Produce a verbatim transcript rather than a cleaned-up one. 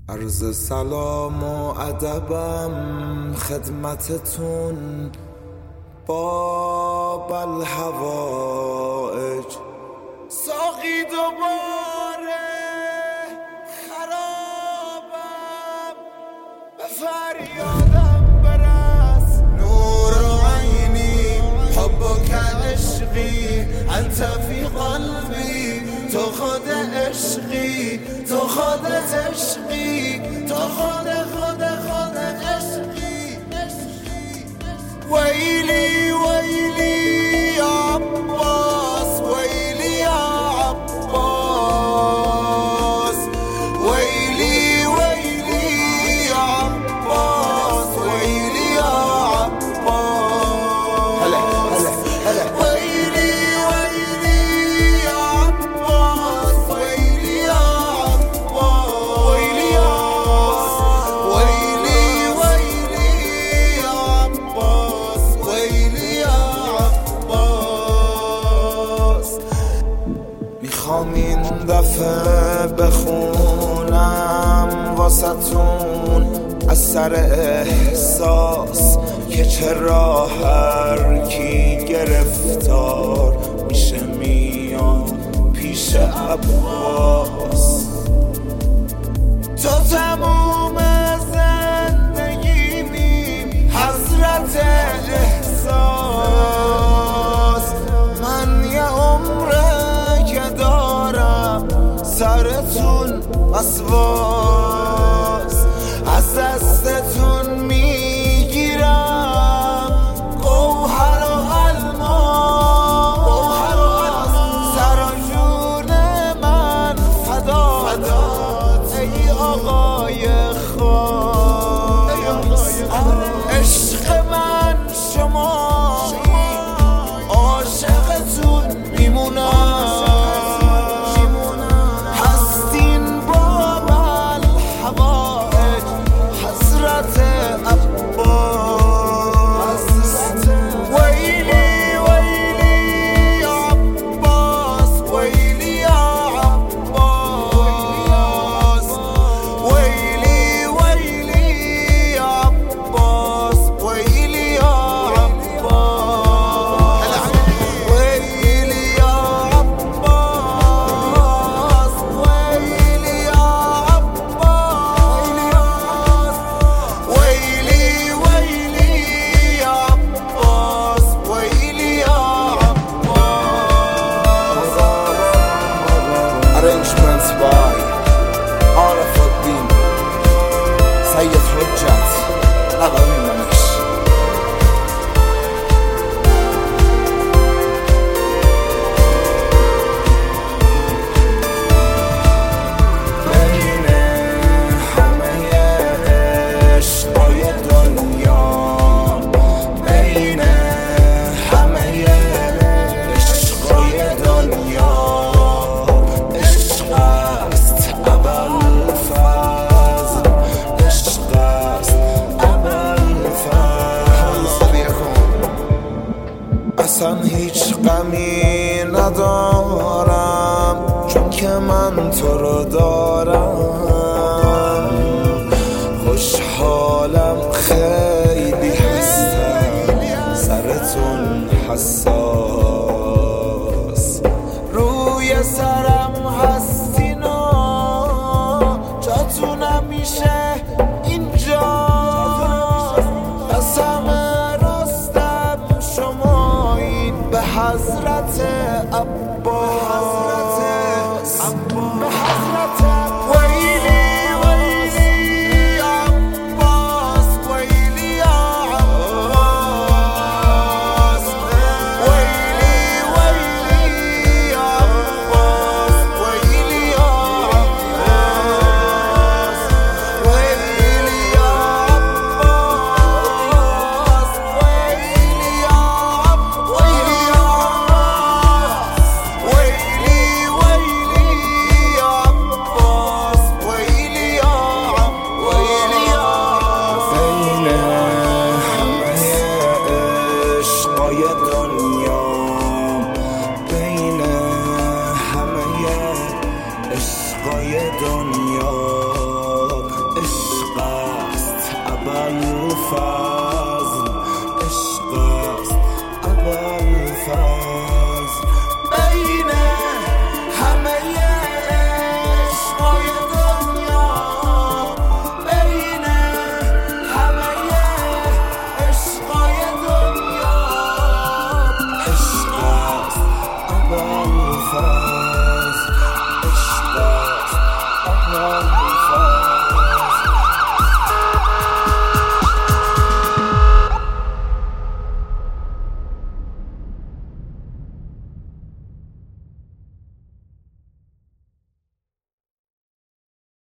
عرض سلام و ادبم خدمتتون باب الحوائج. ساقی دوباره خرابم، به فریادم برس. نور عینی حبک عشقی، انت فی قلبی، تو خود عشقی، تو خودت عشقی، تو خود خود خود عشقی. ویلی ویلی یا عباس، ویلی یا عباس، ویلی ویلی یا عباس، ویلی یا عباس. هلا هلا هلا. ویلی ویلی یا عباس، ویلی یا عباس، ویلی یا ویلی ویلی یا عباس، ویلی یا عباس. میخوام این دفعه بخونم واسطون از سر احساس که چرا هر کی گرفتار میشه میاد پیش عباس. تو تموم زندگیمی حضرت احساس، من یه عمره که دارم سرتون وسواس. از دستتون میگیرم گوهر و الماس، سر و جون من فدات ای آقای خاص. عشق من شما، عاشقتون میمونم، هستین باب الحوائج حضرت عباس. ویلی ویلی یا عباس، ویلی یا عباس، ویلی ویلی یا عباس، ویلی یا عباس، ویلی یا عباس، ویلی یا عباس، ویلی ویلی یا عباس، ویلی یا عباس. Arrangements by عارف الدین سید حجت اقامی منش. بین همه عشقای دنیا، بین همه عشقای دنیا، عشق است ابوالفضل، عشق است ابوالفضل. اصلا هیچ غمی ندارم چون که من تو رو دارم. خوشحالم خیلی هستم سرتون حساس. روی سرم هستینا، جاتون همیشه اینجا. قسم راستم شمایین به حضرت عباس، به حضرت ویلی ویلی یا عباس، ویلی یا عباس، ویلی ویلی یا عباس، ویلی یا عباس، ابوالفضل، عشق است ابوالفضل. بین همه عشقای دنیا، بین همه عشقای دنیا، عشق است ابوالفضل.